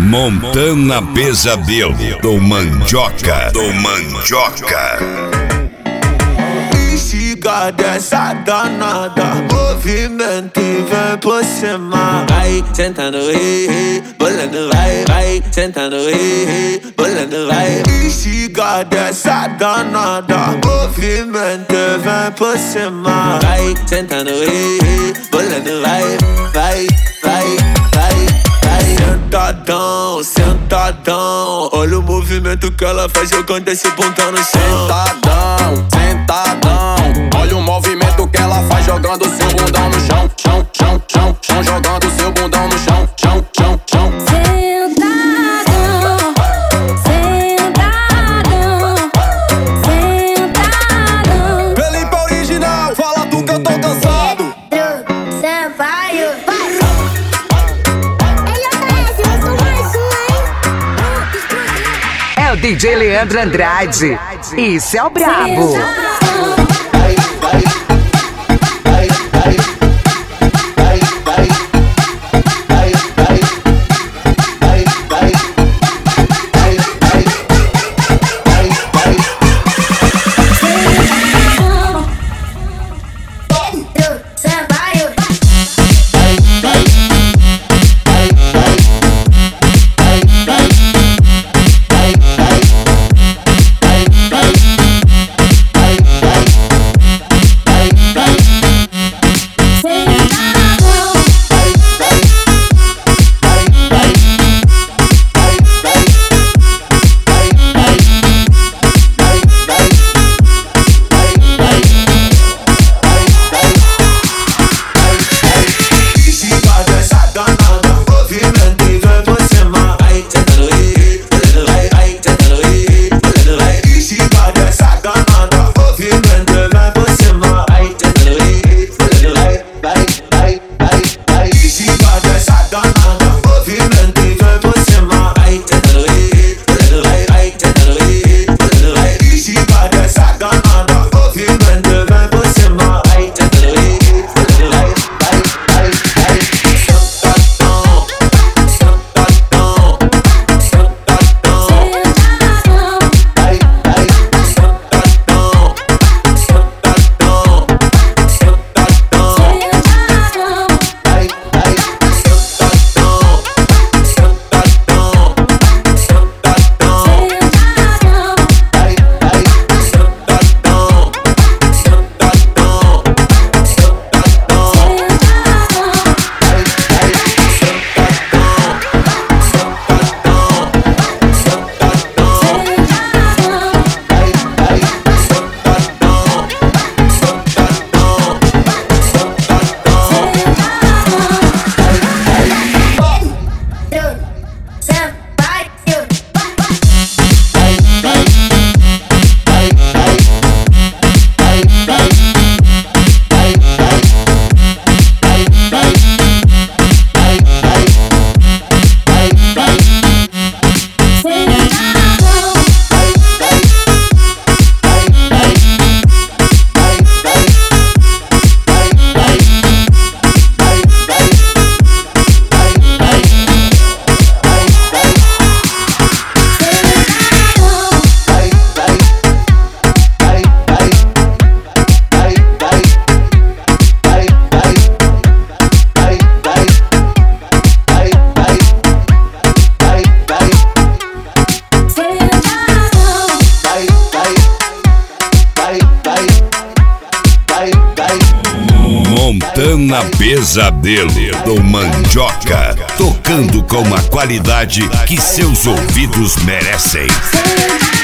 Montana Pesadelo do Mandioca. Estiga dessa danada, movimento e vem por cima. Vai sentando, bolando, vai sentando, bolando, vai. Estiga dessa danada, movimento e vem por cima. Vai sentando, bolando, vai. Sentadão, sentadão, olha o movimento que ela faz jogando esse bundão no chão. Sentadão, olha o movimento que ela faz jogando seu bundão no chão. Chão, jogando seu bundão no chão. Felipe original, fala tu que eu tô cansado. É o DJ Leandro Andrade. Isso é o brabo. Montana Pesadelo do Mandioca, tocando com uma qualidade que seus ouvidos merecem.